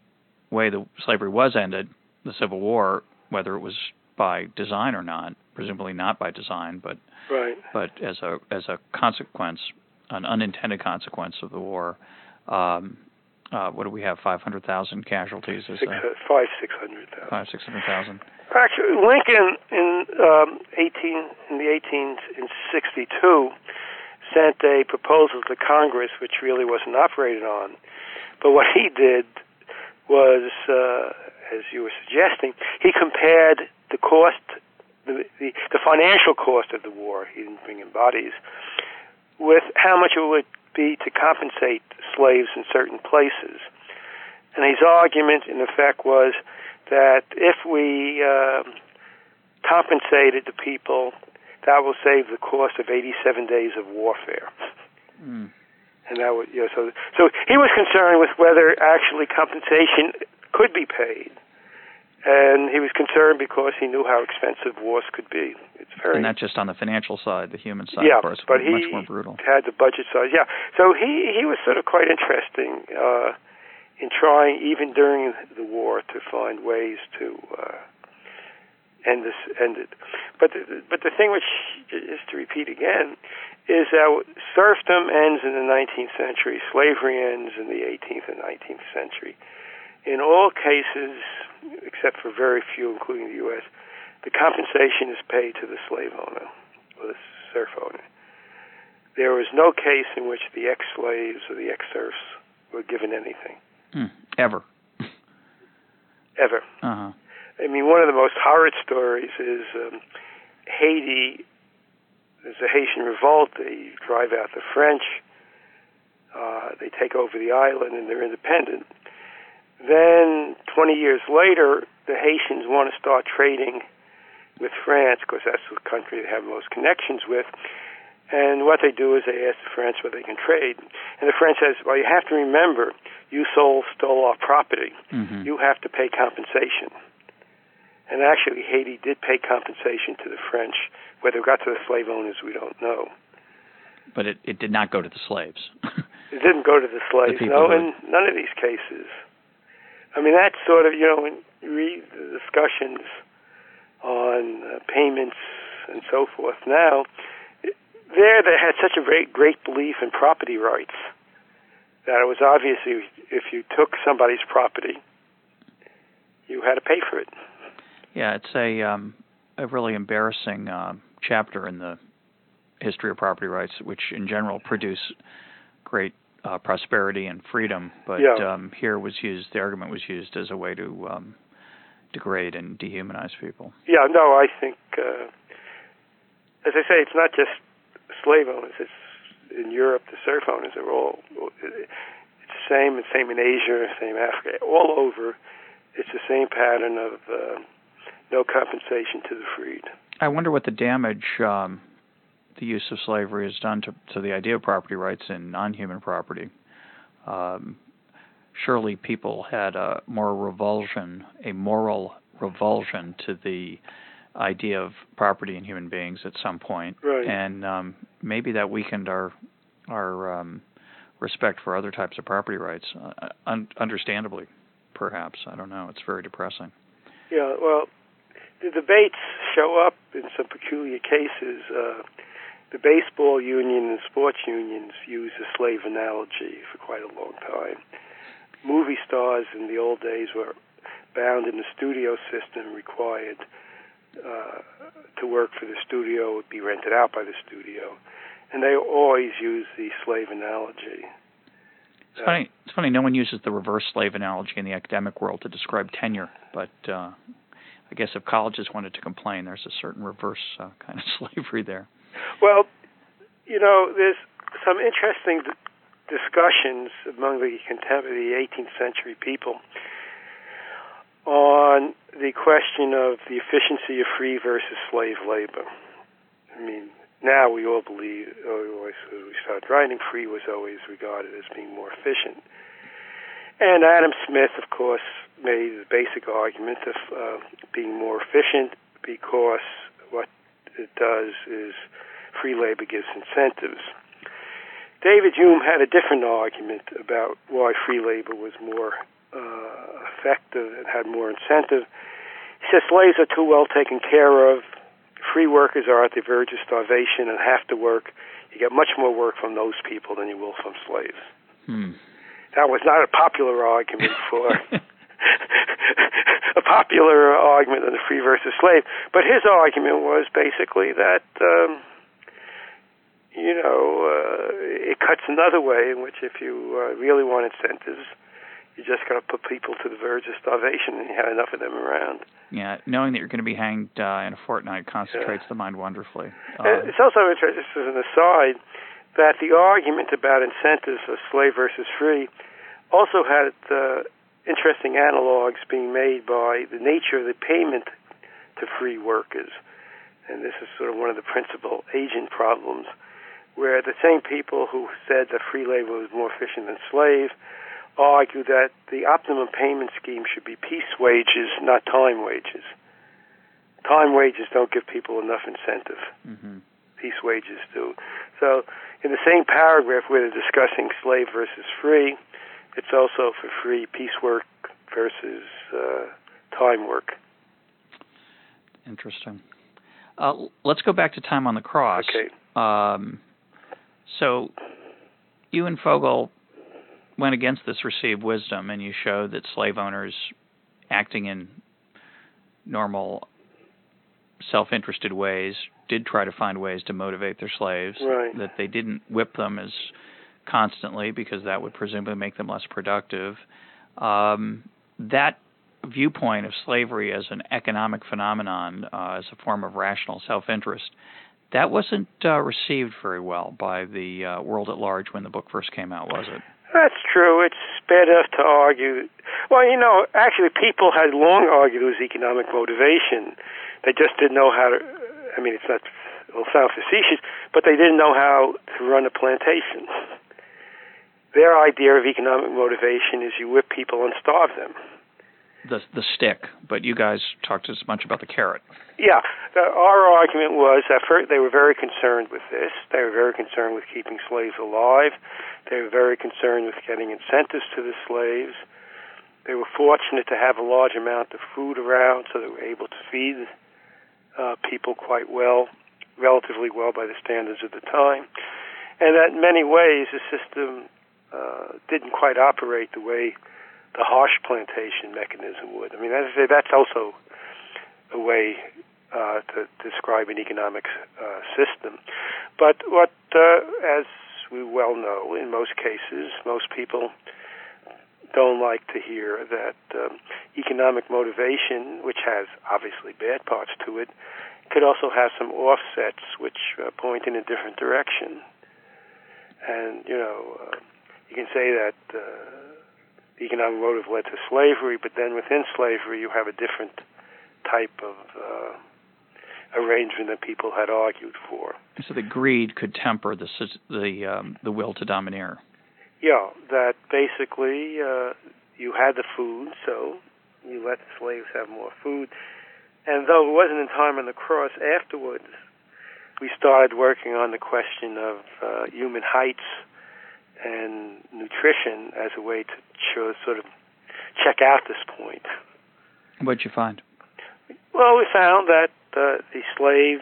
way the slavery was ended, the Civil War, whether it was by design or not, presumably not by design, but right. but as a as a consequence, an unintended consequence of the war. Um, uh, what do we have? Five hundred thousand casualties. Is six, a, uh, five six hundred thousand. Five six hundred thousand. Actually, Lincoln in um, eighteen in the eighteen in sixty two sent a proposal to Congress, which really wasn't operated on. But what he did was, uh, as you were suggesting, he compared the cost, the, the the financial cost of the war. He didn't bring in bodies, with how much it would be to compensate slaves in certain places. And his argument, in effect, was that if we uh, compensated the people, that will save the cost of eighty-seven days of warfare. Mm. And that would, you know, so so he was concerned with whether actually compensation could be paid, and he was concerned because he knew how expensive wars could be. It's very and not just on the financial side, the human side, yeah, of course, but much he more brutal. Had the budget side, yeah. So he he was sort of quite interesting uh, in trying, even during the war, to find ways to uh, end this end it. But the, but the thing, which is to repeat again, is that serfdom ends in the nineteenth century, slavery ends in the eighteenth and nineteenth century. In all cases, except for very few, including the U S, the compensation is paid to the slave owner or the serf owner. There was no case in which the ex-slaves or the ex-serfs were given anything. Mm, ever. Ever. Uh-huh. I mean, one of the most horrid stories is um, Haiti. There's a Haitian revolt. They drive out the French. Uh, they take over the island, and they're independent. Then, twenty years later, the Haitians want to start trading with France, because that's the country they have most connections with. And what they do is they ask the French whether they can trade. And the French says, well, you have to remember, you sold, stole our property. Mm-hmm. You have to pay compensation. And actually, Haiti did pay compensation to the French. Whether it got to the slave owners, we don't know. But it, it did not go to the slaves. It didn't go to the slaves, the no, who... in none of these cases. I mean, that's sort of, you know, when you read the discussions on uh, payments and so forth now, there they had such a great, great belief in property rights that it was obvious if you took somebody's property, you had to pay for it. Yeah, it's a um, a really embarrassing uh, chapter in the history of property rights, which in general produce great uh, prosperity and freedom, but yeah. um, here was used, the argument was used as a way to um, degrade and dehumanize people. Yeah, no, I think, uh, as I say, it's not just slave owners. It's in Europe, the serf owners are all, it's the same, the same in Asia, same in Africa, all over. It's the same pattern of uh, no compensation to the freed. I wonder what the damage um, the use of slavery has done to, to the idea of property rights in non-human property. Um, surely people had a more revulsion, a moral revulsion to the idea of property in human beings at some point, right. and um, maybe that weakened our our um, respect for other types of property rights. Uh, un- understandably, perhaps. I don't know. It's very depressing. Yeah. Well, the debates show up in some peculiar cases. Uh, the baseball union and sports unions use the slave analogy for quite a long time. Movie stars in the old days were bound in the studio system, required uh, to work for the studio, would be rented out by the studio, and they always use the slave analogy. It's uh, funny. It's funny. No one uses the reverse slave analogy in the academic world to describe tenure, but uh, I guess if colleges wanted to complain, there's a certain reverse uh, kind of slavery there. Well, you know, there's some interesting d- discussions among the contemporary eighteenth century people on the question of the efficiency of free versus slave labor. I mean, now we all believe, or we started writing, free was always regarded as being more efficient. And Adam Smith, of course, made the basic argument of uh, being more efficient because what it does is free labor gives incentives. David Hume had a different argument about why free labor was more uh, effective and had more incentive. He says slaves are too well taken care of. Free workers are at the verge of starvation and have to work. You get much more work from those people than you will from slaves. Hmm. That was not a popular argument for a popular argument of the free versus slave, but his argument was basically that um, you know uh, it cuts another way in which if you uh, really want incentives, you just got to put people to the verge of starvation, and you had enough of them around. Yeah, knowing that you're going to be hanged uh, in a fortnight concentrates yeah. the mind wonderfully. Uh, it's also interesting, just as an aside, that the argument about incentives of slave versus free also had uh, interesting analogs being made by the nature of the payment to free workers. And this is sort of one of the principal agent problems, where the same people who said that free labor was more efficient than slave argue that the optimum payment scheme should be piece wages, not time wages. Time wages don't give people enough incentive. Mm-hmm. Piece wages do. So in the same paragraph where they're discussing slave versus free, it's also for free piecework versus uh, time work. Interesting. Uh, let's go back to Time on the Cross. Okay. Um, so you and Fogel went against this received wisdom, and you showed that slave owners acting in normal self-interested ways did try to find ways to motivate their slaves, right. that they didn't whip them as constantly because that would presumably make them less productive. Um, that viewpoint of slavery as an economic phenomenon, uh, as a form of rational self-interest, that wasn't uh, received very well by the uh, world at large when the book first came out, was it? That's true. It's bad enough to argue. Well, you know, actually people had long argued it was economic motivation. They just didn't know how to, I mean, it's not, it'll sound facetious, but they didn't know how to run a plantation. Their idea of economic motivation is you whip people and starve them. The the stick, but you guys talked as much about the carrot. Yeah, the, our argument was that first, they were very concerned with this. They were very concerned with keeping slaves alive. They were very concerned with getting incentives to the slaves. They were fortunate to have a large amount of food around, so they were able to feed uh, people quite well, relatively well by the standards of the time. And that in many ways, the system uh, didn't quite operate the way the harsh plantation mechanism would. I mean, that's also a way uh, to describe an economic uh, system. But what, uh, as we well know, in most cases, most people don't like to hear that um, economic motivation, which has obviously bad parts to it, could also have some offsets which uh, point in a different direction. And, you know, uh, you can say that uh, the economic motive led to slavery, but then within slavery you have a different type of uh, arrangement that people had argued for. So the greed could temper the the um, the will to domineer. Yeah, that basically uh, you had the food, so you let the slaves have more food. And though it wasn't in Time on the Cross, afterwards we started working on the question of uh, human heights and nutrition as a way to show, sort of check out this point. What'd you find? Well, we found that uh, the slave,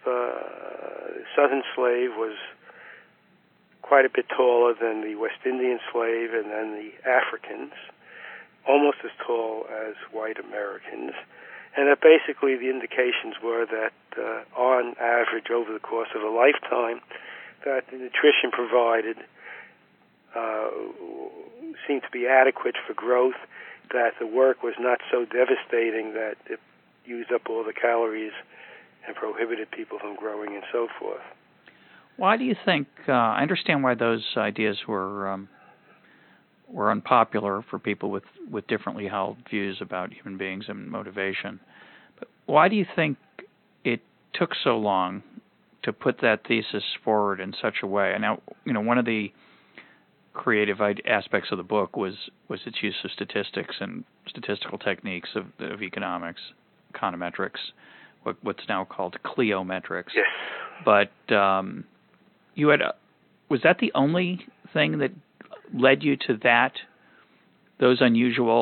uh, southern slave, was quite a bit taller than the West Indian slave and then the Africans, almost as tall as white Americans. And that basically the indications were that uh, on average over the course of a lifetime, that the nutrition provided uh, seemed to be adequate for growth, that the work was not so devastating that it used up all the calories and prohibited people from growing and so forth. Why do you think, uh, I understand why those ideas were um, were unpopular for people with, with differently held views about human beings and motivation, but why do you think it took so long to put that thesis forward in such a way? And now, you know, one of the creative aspects of the book was, was its use of statistics and statistical techniques of, of economics, econometrics, what, what's now called cliometrics. Yes. But um, you had, a, was that the only thing that led you to that, those unusual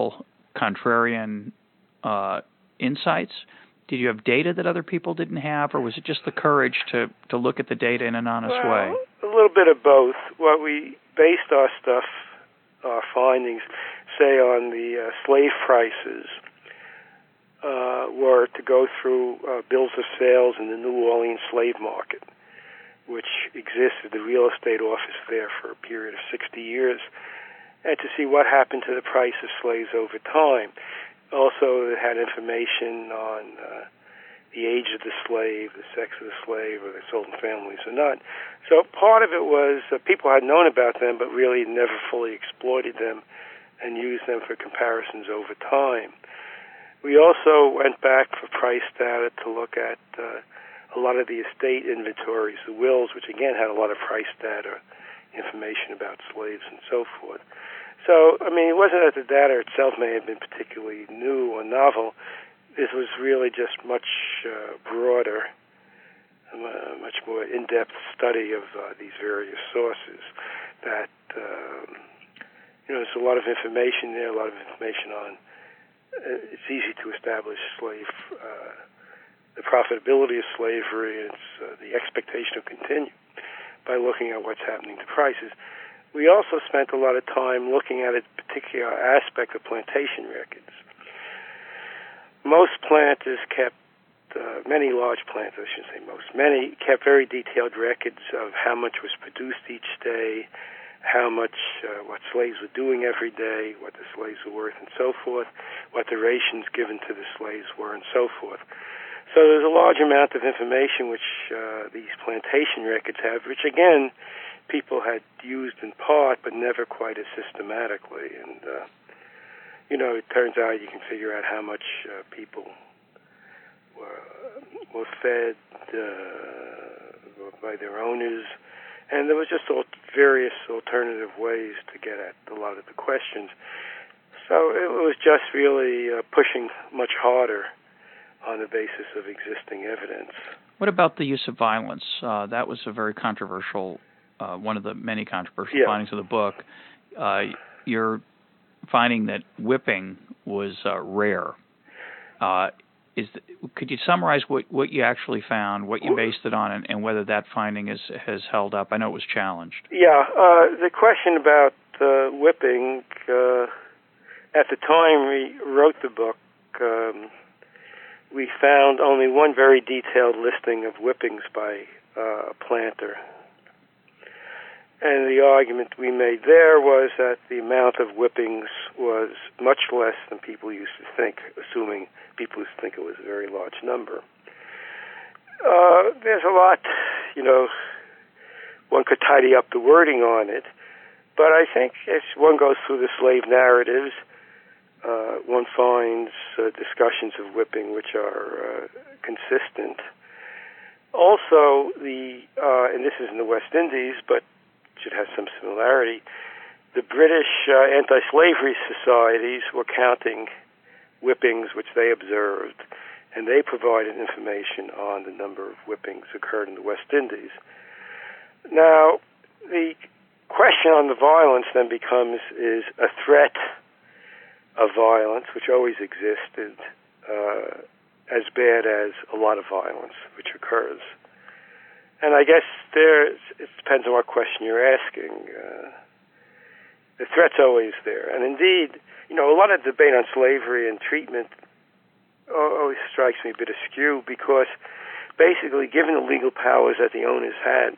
contrarian uh, insights? Did you have data that other people didn't have, or was it just the courage to, to look at the data in an honest well, way? A little bit of both. What we based our stuff, our findings, say on the uh, slave prices, uh, were to go through uh, bills of sales in the New Orleans slave market, which existed, the real estate office there for a period of sixty years, and to see what happened to the price of slaves over time. Also, it had information on uh, the age of the slave, the sex of the slave, whether they sold in families or not. So part of it was uh, people had known about them, but really never fully exploited them and used them for comparisons over time. We also went back for price data to look at uh, a lot of the estate inventories, the wills, which again had a lot of price data, information about slaves and so forth. So, I mean, it wasn't that the data itself may have been particularly new or novel. This was really just much uh, broader, uh, much more in-depth study of uh, these various sources that, um, you know, there's a lot of information there, a lot of information on, uh, it's easy to establish slave, uh, the profitability of slavery, and it's, uh, the expectation of continue by looking at what's happening to prices. We also spent a lot of time looking at a particular aspect of plantation records. Most planters kept, uh, many large planters, I shouldn't say most, many kept very detailed records of how much was produced each day, how much, uh, what slaves were doing every day, what the slaves were worth, and so forth, what the rations given to the slaves were, and so forth. So there's a large amount of information which uh, these plantation records have, which again, people had used in part, but never quite as systematically. And, uh, you know, it turns out you can figure out how much uh, people were, were fed uh, by their owners. And there was just all various alternative ways to get at a lot of the questions. So it was just really uh, pushing much harder on the basis of existing evidence. What about the use of violence? Uh, that was a very controversial, uh, one of the many controversial yeah. findings of the book. Uh, you're finding that whipping was uh, rare. Uh, is the, could you summarize what, what you actually found, what you based it on, and, and whether that finding is, has held up? I know it was challenged. Yeah, uh, the question about uh, whipping, uh, at the time we wrote the book, um, we found only one very detailed listing of whippings by uh, a planter. And the argument we made there was that the amount of whippings was much less than people used to think, assuming people used to think it was a very large number. Uh, there's a lot, you know, one could tidy up the wording on it, but I think as one goes through the slave narratives, Uh, one finds uh, discussions of whipping which are uh, consistent. Also, the uh, and this is in the West Indies, but should have some similarity, the British uh, anti-slavery societies were counting whippings which they observed, and they provided information on the number of whippings occurred in the West Indies. Now, the question on the violence then becomes, is a threat of violence, which always existed, uh, as bad as a lot of violence which occurs? And I guess there, it depends on what question you're asking. Uh, the threat's always there. And indeed, you know, a lot of debate on slavery and treatment always strikes me a bit askew, because basically, given the legal powers that the owners had,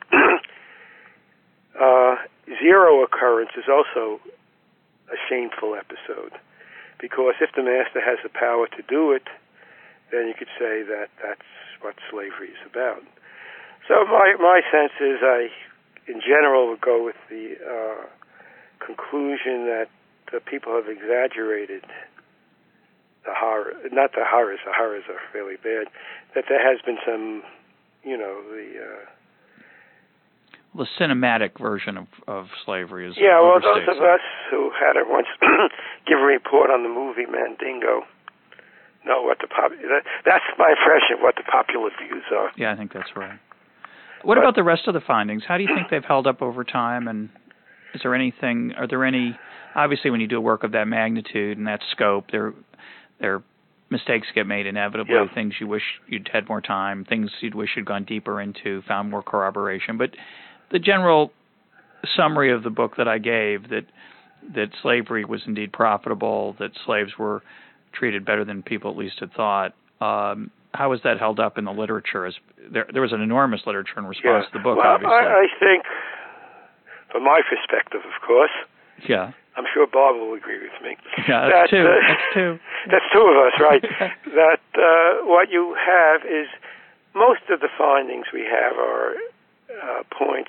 uh, zero occurrence is also a shameful episode. Because if the master has the power to do it, then you could say that that's what slavery is about. So my my sense is I, in general, would go with the uh, conclusion that the people have exaggerated the horror, not the horrors, the horrors are fairly bad, that there has been some, you know, the... Uh, The cinematic version of, of slavery is yeah. Well, those overstates of us who had it once give a report on the movie Mandingo know what the pop. That, that's my impression of what the popular views are. Yeah, I think that's right. What but, about the rest of the findings? How do you think they've held up over time? And Is there anything? Are there any? Obviously, when you do a work of that magnitude and that scope, there, there, mistakes get made inevitably. Yeah. Things you wish you'd had more time. Things you'd wish you'd gone deeper into, found more corroboration. But the general summary of the book that I gave, that that slavery was indeed profitable, that slaves were treated better than people at least had thought. Um, how was that held up in the literature? As there, there was an enormous literature in response yeah. to the book, well, obviously. I, I think, from my perspective, of course. Yeah. I'm sure Bob will agree with me. Yeah, that's that, two. Uh, that's two. That's two of us, right? that uh, what you have is most of the findings we have are uh, points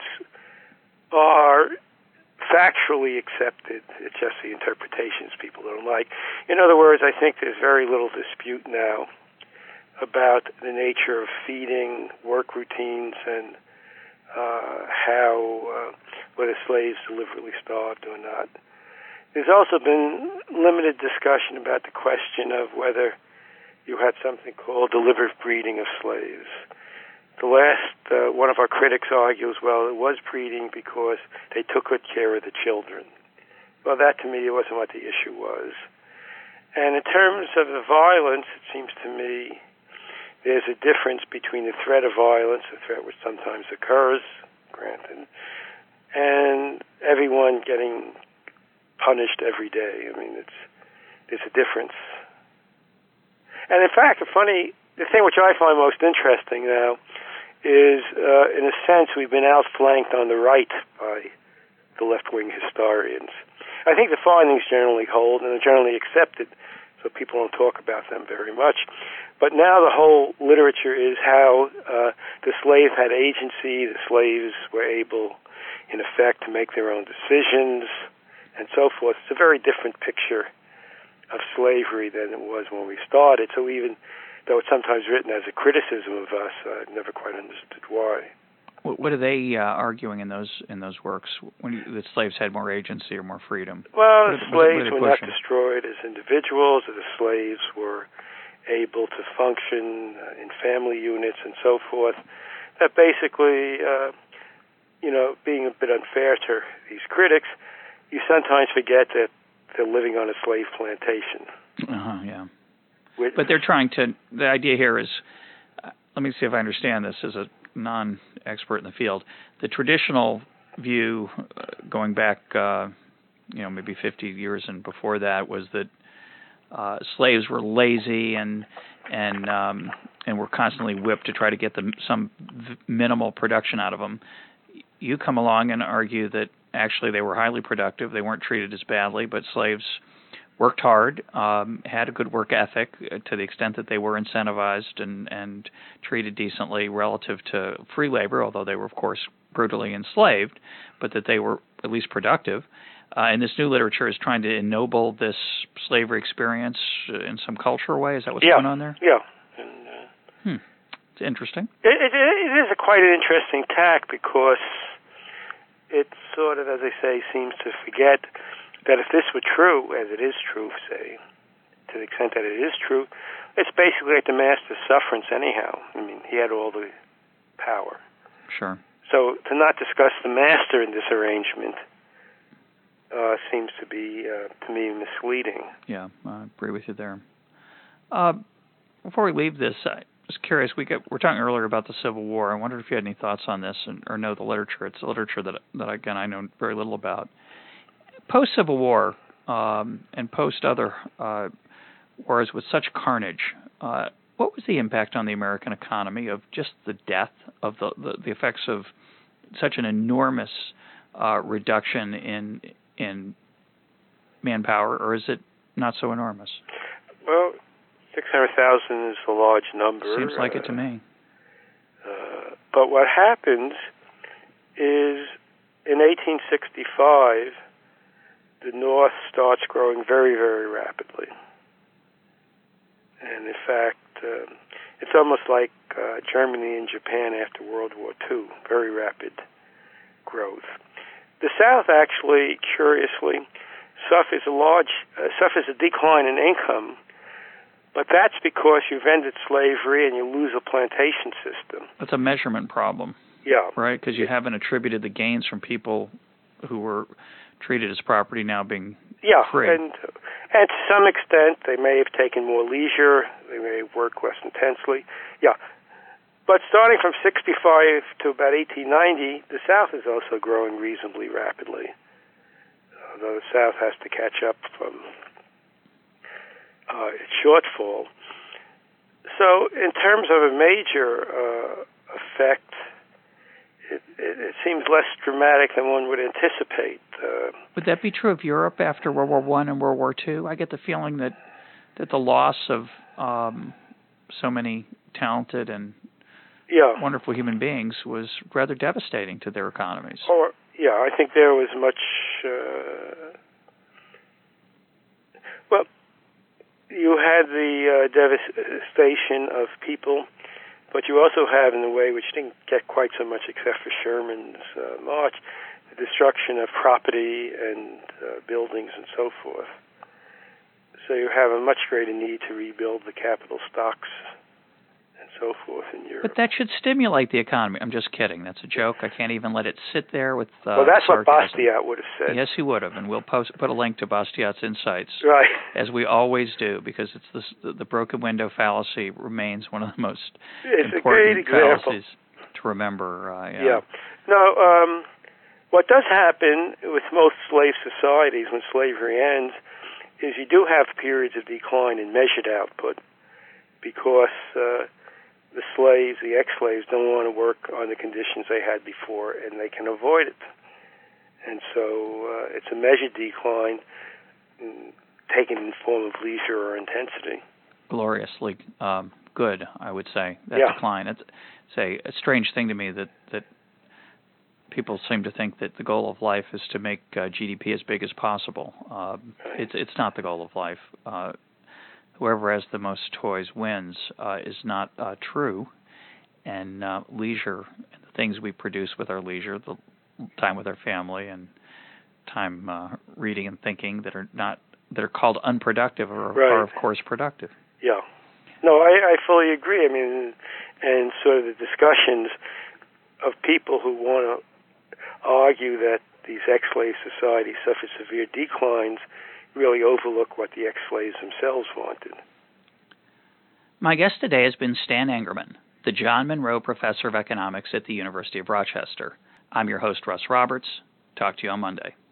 are factually accepted. It's just the interpretations people don't like. In other words, I think there's very little dispute now about the nature of feeding, work routines, and uh, how uh, whether slaves deliberately starved or not. There's also been limited discussion about the question of whether you had something called deliberate breeding of slaves. The last, uh, one of our critics argues, well, it was breeding because they took good care of the children. Well, that to me wasn't what the issue was. And in terms of the violence, it seems to me there's a difference between the threat of violence, a threat which sometimes occurs, granted, and everyone getting punished every day. I mean, it's there's a difference. And in fact, the funny, the thing which I find most interesting now is, uh, in a sense, we've been outflanked on the right by the left-wing historians. I think the findings generally hold and are generally accepted, so people don't talk about them very much. But now the whole literature is how uh, the slave had agency, the slaves were able, in effect, to make their own decisions, and so forth. It's a very different picture of slavery than it was when we started. So even though it's sometimes written as a criticism of us, I've never quite understood why. What are they uh, arguing in those in those works? When you, the slaves had more agency or more freedom? Well, the what, slaves what were not destroyed as individuals. The slaves were able to function uh, in family units and so forth. That basically, uh, you know, being a bit unfair to these critics, you sometimes forget that they're living on a slave plantation. Uh-huh, yeah. With, but they're trying to, the idea here is, uh, let me see if I understand this as a non-expert in the field. The traditional view, uh, going back, uh, you know, maybe fifty years and before that, was that uh, slaves were lazy and and um, and were constantly whipped to try to get them some v- minimal production out of them. You come along and argue that actually they were highly productive. They weren't treated as badly, but slaves worked hard, um, had a good work ethic to the extent that they were incentivized and, and treated decently relative to free labor, although they were, of course, brutally enslaved, but that they were at least productive. Uh, and this new literature is trying to ennoble this slavery experience in some cultural way. Is that what's yeah. going on there? Yeah. And, uh, hmm. It's interesting. It, it, it is a quite an interesting tack because it sort of, as I say, seems to forget that if this were true, as it is true, say, to the extent that it is true, it's basically like the master's sufferance anyhow. I mean, he had all the power. Sure. So to not discuss the master in this arrangement uh, seems to be, uh, to me, misleading. Yeah, I agree with you there. Uh, before we leave this, I was curious, we got, we're talking earlier about the Civil War. I wondered if you had any thoughts on this and, or know the literature. It's a literature that, that, again, I know very little about. Post-Civil War um, and post-other uh, wars with such carnage, uh, what was the impact on the American economy of just the death, of the, the, the effects of such an enormous uh, reduction in in manpower, or is it not so enormous? Well, six hundred thousand is a large number. Seems like uh, it to me. Uh, but what happens is in eighteen sixty-five, the North starts growing very, very rapidly. And in fact, uh, it's almost like uh, Germany and Japan after World War Two, very rapid growth. The South actually, curiously, suffers a large, uh, suffers a decline in income, but that's because you've ended slavery and you lose a plantation system. That's a measurement problem. Yeah. Right, because you haven't attributed the gains from people who were treated as property now being yeah, free. and and to some extent they may have taken more leisure, they may have worked less intensely. Yeah. But starting from sixty-five to about eighteen ninety, the South is also growing reasonably rapidly, although the South has to catch up from uh, its shortfall. So in terms of a major uh, effect, it, it, it seems less dramatic than one would anticipate. Uh, would that be true of Europe after World War One and World War Two? I get the feeling that, that the loss of um, so many talented and yeah. wonderful human beings was rather devastating to their economies. Or yeah, I think there was much. Uh, well, you had the uh, devastation of people, but you also have, in a way which didn't get quite so much except for Sherman's uh, march, the destruction of property and uh, buildings and so forth. So you have a much greater need to rebuild the capital stocks and so forth in Europe. But that should stimulate the economy. I'm just kidding. That's a joke. I can't even let it sit there with uh, Well, that's sarcasm. what Bastiat would have said. Yes, he would have, and we'll post, put a link to Bastiat's insights, right, as we always do, because it's the, the broken window fallacy remains one of the most it's important a great example fallacies to remember. Uh, yeah. yeah. No, um, what does happen with most slave societies when slavery ends is you do have periods of decline in measured output because uh, the slaves, the ex-slaves, don't want to work on the conditions they had before, and they can avoid it. And so uh, it's a measured decline taken in the form of leisure or intensity. Gloriously um, good, I would say, that yeah. decline. It's, it's a, a strange thing to me that, that people seem to think that the goal of life is to make uh, G D P as big as possible. Uh, it's it's not the goal of life. Uh, whoever has the most toys wins uh, is not uh, true. And uh, leisure, and the things we produce with our leisure, the time with our family, and time uh, reading and thinking that are not that are called unproductive are, right. are of course productive. Yeah. No, I, I fully agree. I mean, and sort of the discussions of people who want to argue that these ex-slave societies suffered severe declines really overlook what the ex-slaves themselves wanted. My guest today has been Stan Engerman, the John Monroe Professor of Economics at the University of Rochester. I'm your host, Russ Roberts. Talk to you on Monday.